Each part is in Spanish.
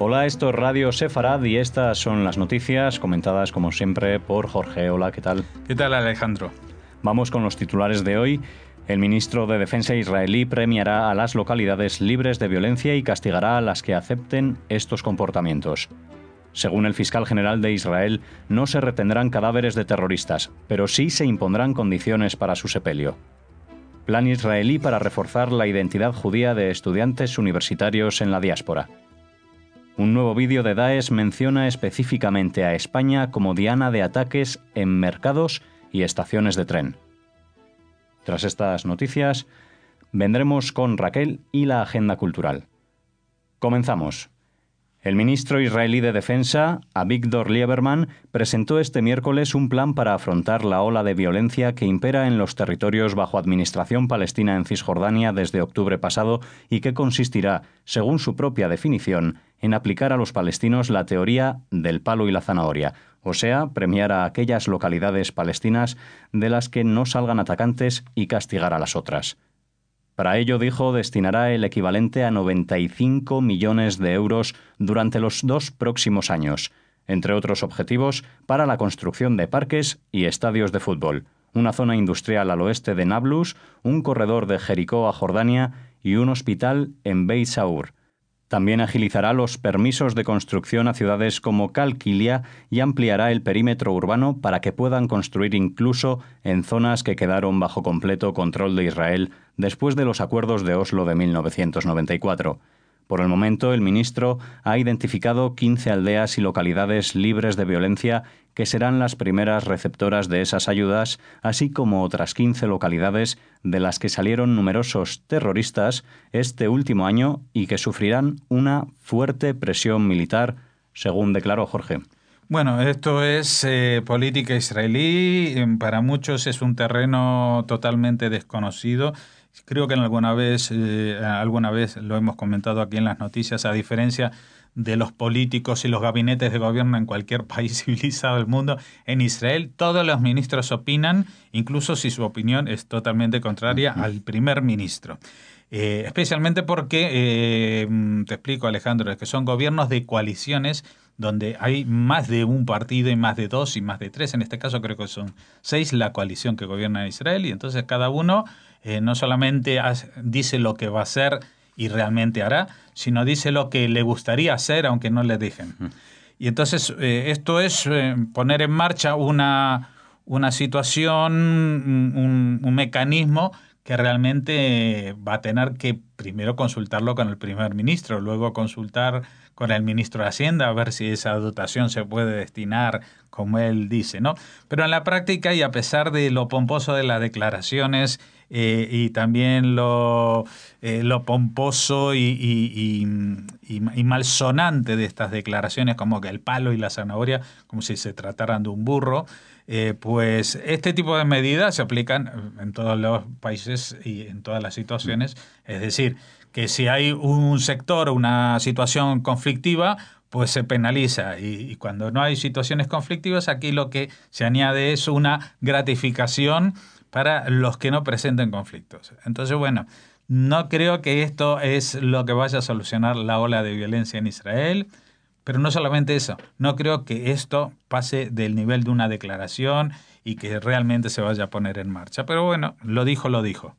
Hola, esto es Radio Sefarad y estas son las noticias comentadas como siempre por Jorge. Hola, ¿qué tal? ¿Qué tal, Alejandro? Vamos con los titulares de hoy. El ministro de Defensa israelí premiará a las localidades libres de violencia y castigará a las que acepten estos comportamientos. Según el fiscal general de Israel, no se retendrán cadáveres de terroristas, pero sí se impondrán condiciones para su sepelio. Plan israelí para reforzar la identidad judía de estudiantes universitarios en la diáspora. Un nuevo vídeo de Daesh menciona específicamente a España como diana de ataques en mercados y estaciones de tren. Tras estas noticias, vendremos con Raquel y la agenda cultural. Comenzamos. El ministro israelí de Defensa, Avigdor Lieberman, presentó este miércoles un plan para afrontar la ola de violencia que impera en los territorios bajo administración palestina en Cisjordania desde octubre pasado y que consistirá, según su propia definición, en aplicar a los palestinos la teoría del palo y la zanahoria, o sea, premiar a aquellas localidades palestinas de las que no salgan atacantes y castigar a las otras. Para ello, dijo, destinará el equivalente a 95 millones de euros durante los 2 próximos años, entre otros objetivos, para la construcción de parques y estadios de fútbol, una zona industrial al oeste de Nablus, un corredor de Jericó a Jordania y un hospital en Beit Saur. También agilizará los permisos de construcción a ciudades como Calquilia y ampliará el perímetro urbano para que puedan construir incluso en zonas que quedaron bajo completo control de Israel después de los acuerdos de Oslo de 1994. Por el momento, el ministro ha identificado 15 aldeas y localidades libres de violencia que serán las primeras receptoras de esas ayudas, así como otras 15 localidades de las que salieron numerosos terroristas este último año y que sufrirán una fuerte presión militar, según declaró Jorge. Bueno, esto es política israelí. Para muchos es un terreno totalmente desconocido. Creo que alguna vez lo hemos comentado aquí en las noticias, a diferencia de los políticos y los gabinetes de gobierno en cualquier país civilizado del mundo, en Israel todos los ministros opinan, incluso si su opinión es totalmente contraria al primer ministro. Especialmente porque, te explico, Alejandro, es que son gobiernos de coaliciones donde hay más de un partido y más de 2 y más de 3. En este caso creo que son 6 la coalición que gobierna Israel, y entonces cada uno no solamente dice lo que va a hacer y realmente hará, sino dice lo que le gustaría hacer aunque no le dejen. Y entonces esto es poner en marcha una situación, un mecanismo que realmente va a tener que primero consultarlo con el primer ministro, luego consultar con el ministro de Hacienda a ver si esa dotación se puede destinar como él dice, ¿no? Pero en la práctica, y a pesar de lo pomposo de las declaraciones y también lo pomposo y malsonante de estas declaraciones, como que el palo y la zanahoria, como si se trataran de un burro, pues este tipo de medidas se aplican en todos los países y en todas las situaciones. Es decir, que si hay un sector, una situación conflictiva, pues se penaliza. Y cuando no hay situaciones conflictivas, aquí lo que se añade es una gratificación para los que no presenten conflictos. Entonces, bueno, no creo que esto es lo que vaya a solucionar la ola de violencia en Israel. Pero no solamente eso, no creo que esto pase del nivel de una declaración y que realmente se vaya a poner en marcha. Pero bueno, lo dijo.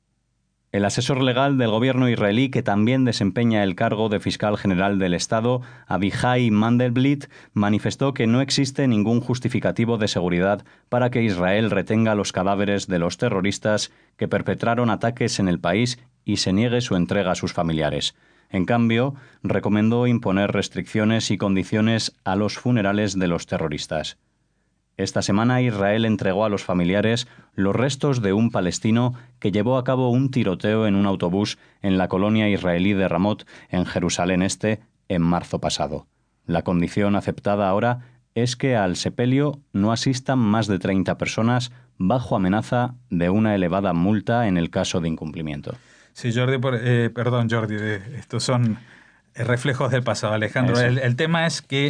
El asesor legal del gobierno israelí, que también desempeña el cargo de fiscal general del Estado, Abihai Mandelblit, manifestó que no existe ningún justificativo de seguridad para que Israel retenga los cadáveres de los terroristas que perpetraron ataques en el país y se niegue su entrega a sus familiares. En cambio, recomendó imponer restricciones y condiciones a los funerales de los terroristas. Esta semana Israel entregó a los familiares los restos de un palestino que llevó a cabo un tiroteo en un autobús en la colonia israelí de Ramot, en Jerusalén Este, en marzo pasado. La condición aceptada ahora es que al sepelio no asistan más de 30 personas bajo amenaza de una elevada multa en el caso de incumplimiento. Sí, Jordi, perdón, Jordi, estos son reflejos del pasado, Alejandro. El tema es que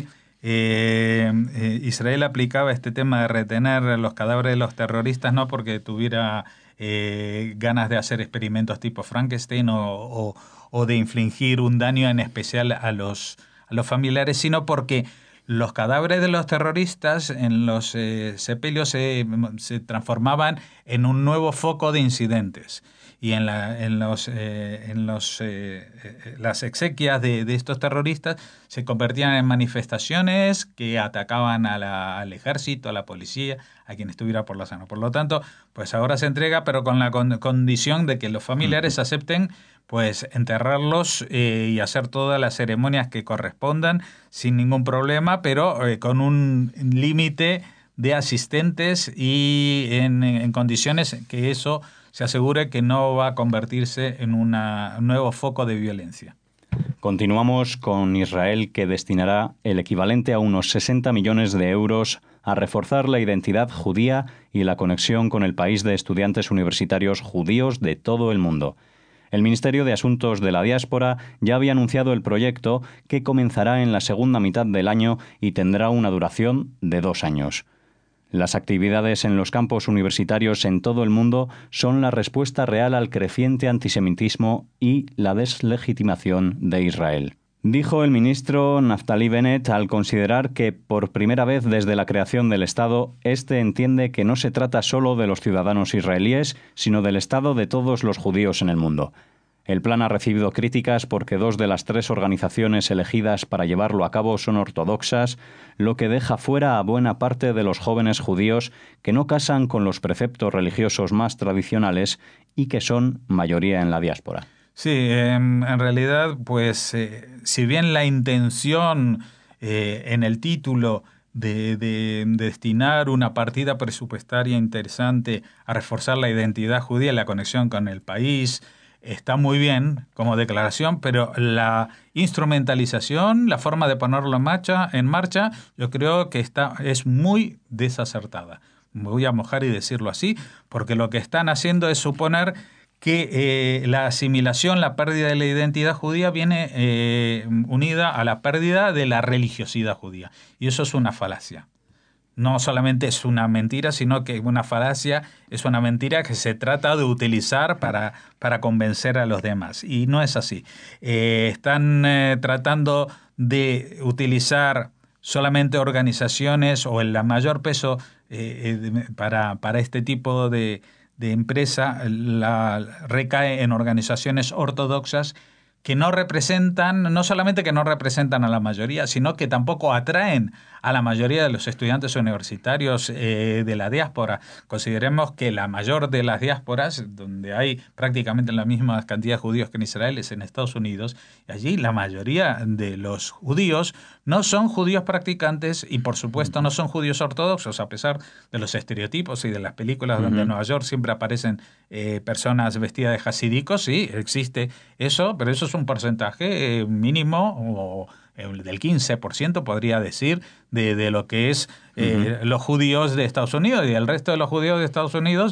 Israel aplicaba este tema de retener los cadáveres de los terroristas no porque tuviera ganas de hacer experimentos tipo Frankenstein o de infligir un daño en especial a los a los familiares, sino porque los cadáveres de los terroristas en los sepelios se transformaban en un nuevo foco de incidentes. Y las exequias de estos terroristas se convertían en manifestaciones que atacaban al ejército, a la policía, a quien estuviera por la zona. Por lo tanto, pues ahora se entrega, pero con la condición de que los familiares acepten pues enterrarlos y hacer todas las ceremonias que correspondan sin ningún problema, pero con un límite de asistentes y en condiciones que eso se asegure que no va a convertirse en un nuevo foco de violencia. Continuamos con Israel, que destinará el equivalente a unos 60 millones de euros a reforzar la identidad judía y la conexión con el país de estudiantes universitarios judíos de todo el mundo. El Ministerio de Asuntos de la Diáspora ya había anunciado el proyecto, que comenzará en la segunda mitad del año y tendrá una duración de 2 años. Las actividades en los campos universitarios en todo el mundo son la respuesta real al creciente antisemitismo y la deslegitimación de Israel. Dijo el ministro Naftali Bennett al considerar que, por primera vez desde la creación del Estado, este entiende que no se trata solo de los ciudadanos israelíes, sino del Estado de todos los judíos en el mundo. El plan ha recibido críticas porque 2 de las 3 organizaciones elegidas para llevarlo a cabo son ortodoxas, lo que deja fuera a buena parte de los jóvenes judíos que no casan con los preceptos religiosos más tradicionales y que son mayoría en la diáspora. Sí, en realidad, pues, si bien la intención en el título de destinar una partida presupuestaria interesante a reforzar la identidad judía y la conexión con el país está muy bien como declaración, pero la instrumentalización, la forma de ponerlo en marcha, yo creo que es muy desacertada. Me voy a mojar y decirlo así, porque lo que están haciendo es suponer que la asimilación, la pérdida de la identidad judía viene unida a la pérdida de la religiosidad judía. Y eso es una falacia. No solamente es una mentira, sino que una falacia es una mentira que se trata de utilizar para convencer a los demás. Y no es así. Están tratando de utilizar solamente organizaciones o el mayor peso para este tipo de empresa recae en organizaciones ortodoxas que no solamente que no representan a la mayoría, sino que tampoco atraen a la mayoría de los estudiantes universitarios de la diáspora. Consideremos que la mayor de las diásporas, donde hay prácticamente la misma cantidad de judíos que en Israel, es en Estados Unidos, y allí la mayoría de los judíos no son judíos practicantes y, por supuesto, no son judíos ortodoxos, a pesar de los estereotipos y de las películas donde en Nueva York siempre aparecen personas vestidas de hasídicos. Sí, existe eso, pero eso es un porcentaje mínimo o del 15%, podría decir, de lo que es los judíos de Estados Unidos. Y el resto de los judíos de Estados Unidos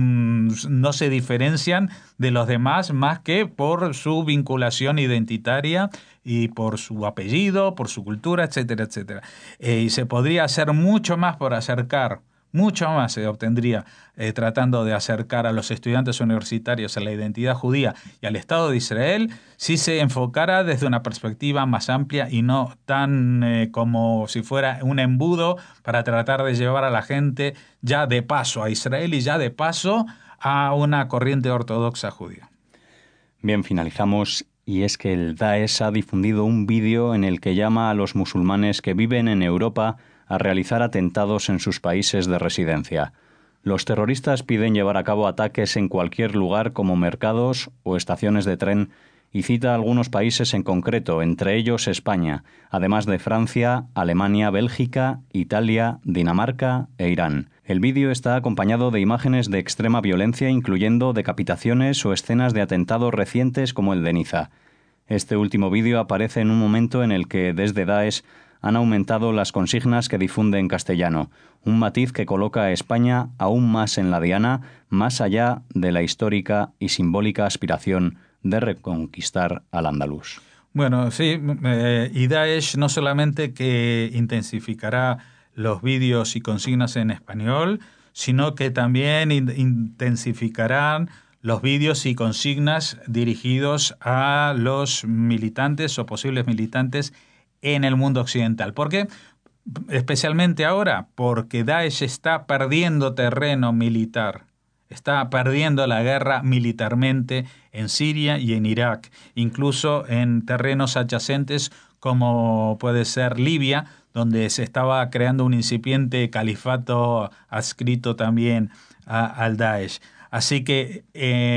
no se diferencian de los demás más que por su vinculación identitaria y por su apellido, por su cultura, etcétera, etcétera. Y se podría hacer mucho más por acercar. Mucho más se obtendría tratando de acercar a los estudiantes universitarios a la identidad judía y al Estado de Israel si se enfocara desde una perspectiva más amplia y no tan como si fuera un embudo para tratar de llevar a la gente ya de paso a Israel y ya de paso a una corriente ortodoxa judía. Bien, finalizamos. Y es que el Daesh ha difundido un vídeo en el que llama a los musulmanes que viven en Europa a realizar atentados en sus países de residencia. Los terroristas piden llevar a cabo ataques en cualquier lugar como mercados o estaciones de tren y cita algunos países en concreto, entre ellos España, además de Francia, Alemania, Bélgica, Italia, Dinamarca e Irán. El vídeo está acompañado de imágenes de extrema violencia, incluyendo decapitaciones o escenas de atentados recientes como el de Niza. Este último vídeo aparece en un momento en el que desde Daesh han aumentado las consignas que difunde en castellano, un matiz que coloca a España aún más en la diana, más allá de la histórica y simbólica aspiración de reconquistar al andaluz. Bueno, sí, y Daesh no solamente que intensificará los vídeos y consignas en español, sino que también intensificarán los vídeos y consignas dirigidos a los militantes o posibles militantes en el mundo occidental. ¿Por qué? Especialmente ahora, porque Daesh está perdiendo terreno militar. Está perdiendo la guerra militarmente en Siria y en Irak, incluso en terrenos adyacentes como puede ser Libia, donde se estaba creando un incipiente califato adscrito también al Daesh. Así que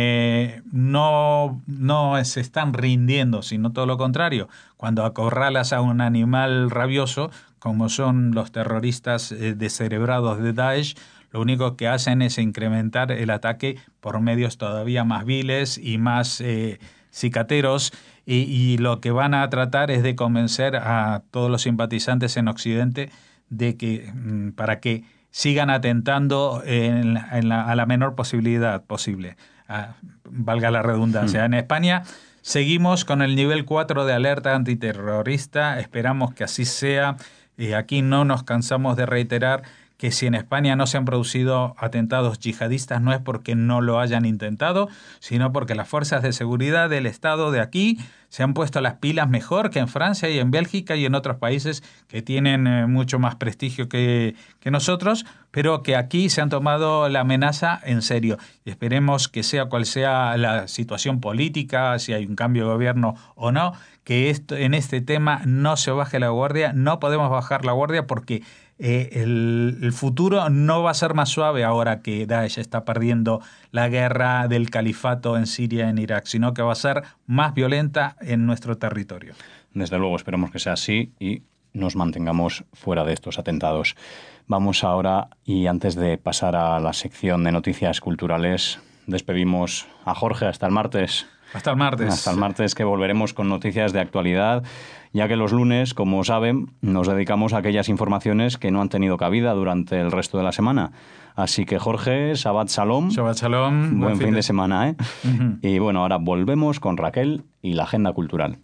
no se están rindiendo, sino todo lo contrario. Cuando acorralas a un animal rabioso, como son los terroristas descerebrados de Daesh, lo único que hacen es incrementar el ataque por medios todavía más viles y más cicateros, y lo que van a tratar es de convencer a todos los simpatizantes en Occidente de que para que sigan atentando a la menor posibilidad posible. Valga la redundancia. En España seguimos con el nivel 4 de alerta antiterrorista. Esperamos que así sea. Aquí no nos cansamos de reiterar que si en España no se han producido atentados yihadistas no es porque no lo hayan intentado, sino porque las fuerzas de seguridad del Estado de aquí se han puesto las pilas mejor que en Francia y en Bélgica y en otros países que tienen mucho más prestigio que nosotros, pero que aquí se han tomado la amenaza en serio. Y esperemos que sea cual sea la situación política, si hay un cambio de gobierno o no, que en este tema no se baje la guardia. No podemos bajar la guardia porque el futuro no va a ser más suave ahora que Daesh está perdiendo la guerra del califato en Siria y en Irak, sino que va a ser más violenta en nuestro territorio. Desde luego, esperemos que sea así y nos mantengamos fuera de estos atentados. Vamos ahora, y antes de pasar a la sección de noticias culturales, despedimos a Jorge hasta el martes. Hasta el martes. Hasta el martes, que volveremos con noticias de actualidad, ya que los lunes, como saben, nos dedicamos a aquellas informaciones que no han tenido cabida durante el resto de la semana. Así que, Jorge, Shabbat Shalom. Shabbat Shalom. Buen fin de semana, ¿eh? Uh-huh. Y bueno, ahora volvemos con Raquel y la agenda cultural.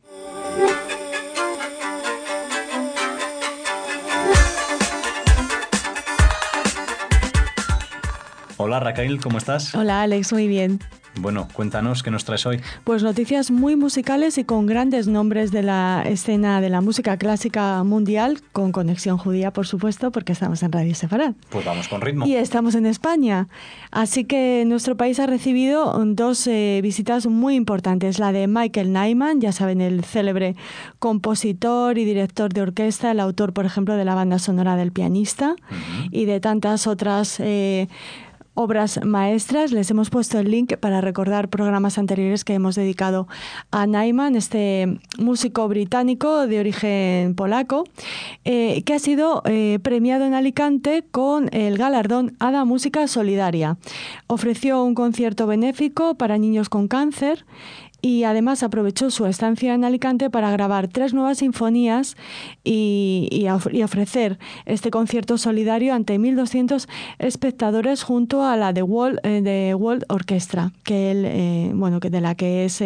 Hola Raquel, ¿cómo estás? Hola Alex, muy bien. Bueno, cuéntanos, ¿qué nos traes hoy? Pues noticias muy musicales y con grandes nombres de la escena de la música clásica mundial, con conexión judía, por supuesto, porque estamos en Radio Sefarad. Pues vamos con ritmo. Y estamos en España. Así que nuestro país ha recibido dos visitas muy importantes. La de Michael Nyman, ya saben, el célebre compositor y director de orquesta, el autor, por ejemplo, de la banda sonora del Pianista, uh-huh, y de tantas otras obras maestras. Les hemos puesto el link para recordar programas anteriores que hemos dedicado a Nyman, este músico británico de origen polaco, que ha sido premiado en Alicante con el galardón Hada Música Solidaria. Ofreció un concierto benéfico para niños con cáncer y además aprovechó su estancia en Alicante para grabar 3 nuevas sinfonías y ofrecer este concierto solidario ante 1.200 espectadores junto a la The World Orchestra, que él, que de la que es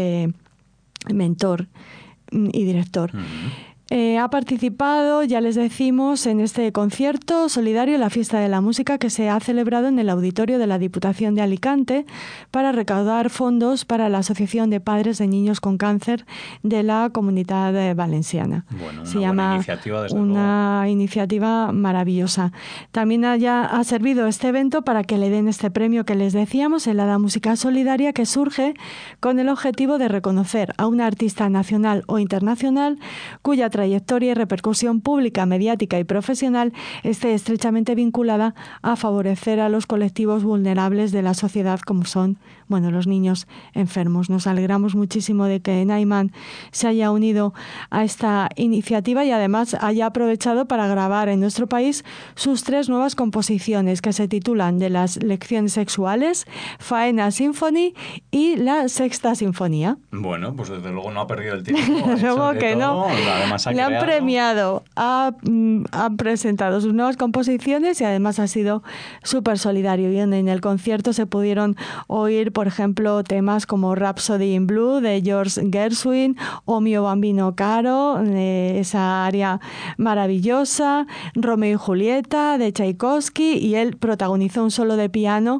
mentor y director. Uh-huh. Ha participado, ya les decimos, en este concierto solidario, la Fiesta de la Música, que se ha celebrado en el auditorio de la Diputación de Alicante para recaudar fondos para la Asociación de Padres de Niños con Cáncer de la Comunidad Valenciana. Bueno, se llama iniciativa, desde una luego. Iniciativa maravillosa. También ha servido este evento para que le den este premio que les decíamos, el Hada Música Solidaria, que surge con el objetivo de reconocer a una artista nacional o internacional cuya trayectoria y repercusión pública, mediática y profesional esté estrechamente vinculada a favorecer a los colectivos vulnerables de la sociedad, como son, los niños enfermos. Nos alegramos muchísimo de que Nyman se haya unido a esta iniciativa y además haya aprovechado para grabar en nuestro país sus 3 nuevas composiciones, que se titulan De las lecciones sexuales, Faena Symphony y la Sexta Sinfonía. Bueno, pues desde luego no ha perdido el tiempo. Luego que no. Además le han premiado, ha presentado sus nuevas composiciones y además ha sido súper solidario. Y en el concierto se pudieron oír, por ejemplo, temas como Rhapsody in Blue de George Gershwin o Mio Bambino Caro, esa aria maravillosa, Romeo y Julieta de Tchaikovsky, y él protagonizó un solo de piano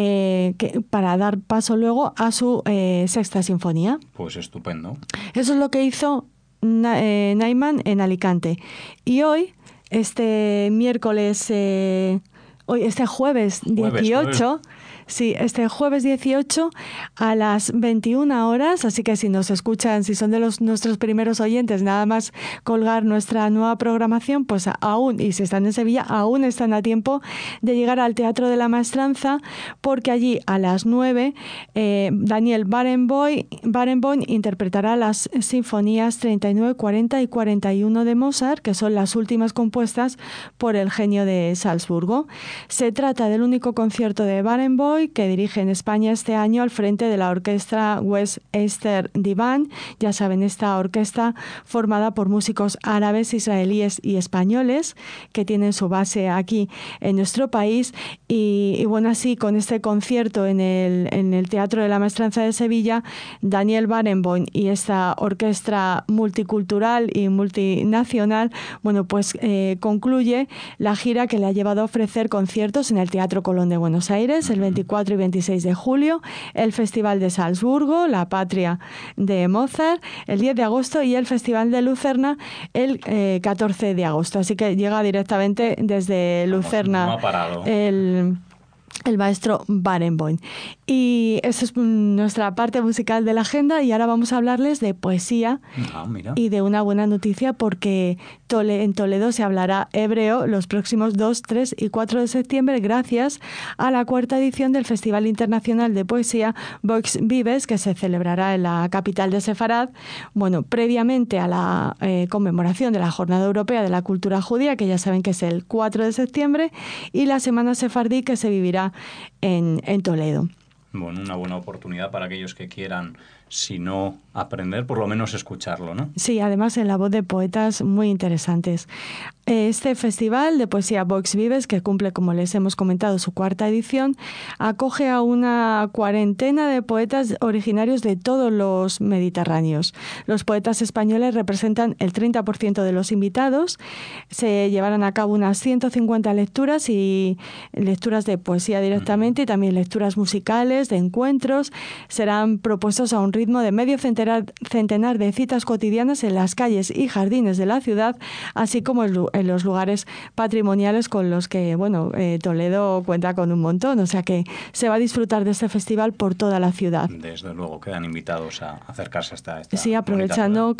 para dar paso luego a su Sexta Sinfonía. Pues estupendo. Eso es lo que hizo Naiman en Alicante. Y hoy, este jueves 18... Sí, este jueves 18 a las 21 horas, así que si nos escuchan, si son de nuestros primeros oyentes, nada más colgar nuestra nueva programación, pues aún, y si están en Sevilla, aún están a tiempo de llegar al Teatro de la Maestranza, porque allí a las 9 Daniel Barenboim interpretará las sinfonías 39, 40 y 41 de Mozart, que son las últimas compuestas por el genio de Salzburgo. Se trata del único concierto de Barenboim que dirige en España este año al frente de la orquesta West-Eastern Divan. Ya saben, esta orquesta formada por músicos árabes, israelíes y españoles que tienen su base aquí en nuestro país. Y bueno, así con este concierto en el Teatro de la Maestranza de Sevilla, Daniel Barenboim y esta orquesta multicultural y multinacional, bueno, pues concluye la gira que le ha llevado a ofrecer conciertos en el Teatro Colón de Buenos Aires el 24 y 26 de julio, el Festival de Salzburgo, la patria de Mozart, el 10 de agosto y el Festival de Lucerna el 14 de agosto. Así que llega directamente desde Lucerna no ha parado. El maestro Barenboim. Y esa es nuestra parte musical de la agenda, y ahora vamos a hablarles de poesía y de una buena noticia, porque en Toledo se hablará hebreo los próximos 2, 3 y 4 de septiembre gracias a la 4ª edición del Festival Internacional de Poesía Vox Vives, que se celebrará en la capital de Sefarad, bueno, previamente a la conmemoración de la Jornada Europea de la Cultura Judía, que ya saben que es el 4 de septiembre, y la Semana Sefardí, que se vivirá en Toledo. Bueno, una buena oportunidad para aquellos que quieran, si no aprender, por lo menos escucharlo, ¿no? Sí, además en la voz de poetas muy interesantes. Este festival de poesía Vox Vives, que cumple, como les hemos comentado, su 4ª edición, acoge a una 40 de poetas originarios de todos los mediterráneos. Los poetas españoles representan el 30% de los invitados. Se llevarán a cabo unas 150 lecturas, y lecturas de poesía directamente, y también lecturas musicales, de encuentros. Serán propuestos a un ritmo de medio centenar de citas cotidianas en las calles y jardines de la ciudad, así como en los lugares patrimoniales con los que, bueno, Toledo cuenta con un montón, o sea que se va a disfrutar de este festival por toda la ciudad. Desde luego, quedan invitados a acercarse hasta esta. Sí, aprovechando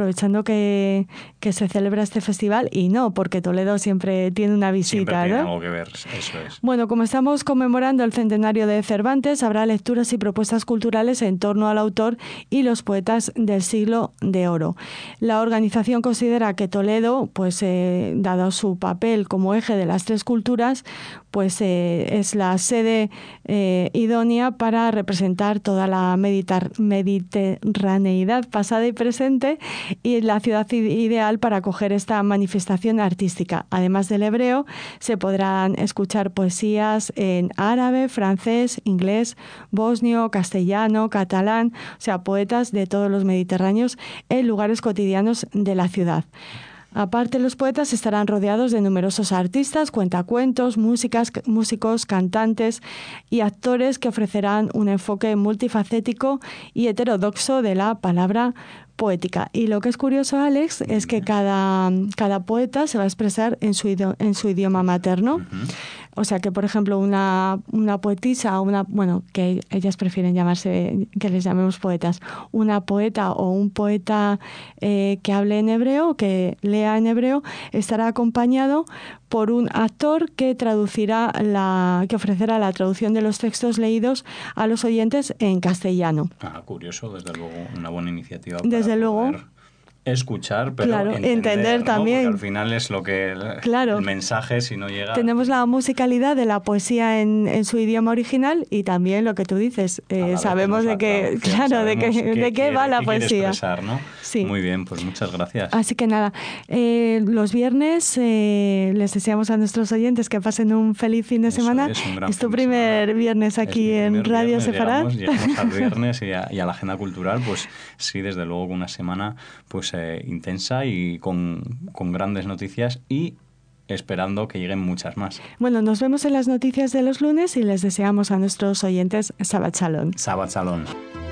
que se celebra este festival, y no, porque Toledo siempre tiene una visita, siempre tiene ¿no? algo que ver, eso es. Bueno, como estamos conmemorando el centenario de Cervantes, habrá lecturas y propuestas culturales en torno al autor y los poetas del siglo de oro. La organización considera que Toledo, pues dado su papel como eje de las tres culturas, pues es la sede idónea para representar toda la mediterraneidad pasada y presente, y la ciudad ideal para acoger esta manifestación artística. Además del hebreo, se podrán escuchar poesías en árabe, francés, inglés, bosnio, castellano, catalán, o sea, poetas de todos los mediterráneos en lugares cotidianos de la ciudad. Aparte, los poetas estarán rodeados de numerosos artistas, cuentacuentos, músicos, cantantes y actores que ofrecerán un enfoque multifacético y heterodoxo de la palabra poética. Y lo que es curioso, Alex, es que cada poeta se va a expresar en su idioma materno. Uh-huh. O sea que, por ejemplo, una poetisa, que ellas prefieren que les llamemos poetas, una poeta o un poeta que hable en hebreo, que lea en hebreo, estará acompañado por un actor que que ofrecerá la traducción de los textos leídos a los oyentes en castellano. Curioso, desde luego, una buena iniciativa. Desde luego. Escuchar, pero claro, entender, ¿no? También. Porque al final es lo que el mensaje, si no llega. Tenemos la musicalidad de la poesía en su idioma original, y también lo que tú dices, sabemos de qué va la poesía. Expresar, ¿no? Sí. Muy bien, pues muchas gracias. Así que nada, los viernes les deseamos a nuestros oyentes que pasen un feliz fin de semana. Es tu primer viernes aquí en Radio Sefarad. Llegamos al viernes y a la agenda cultural, pues sí, desde luego, una semana pues intensa y con grandes noticias, y esperando que lleguen muchas más. Bueno, nos vemos en las noticias de los lunes y les deseamos a nuestros oyentes Shabbat Shalom. Shabbat Shalom.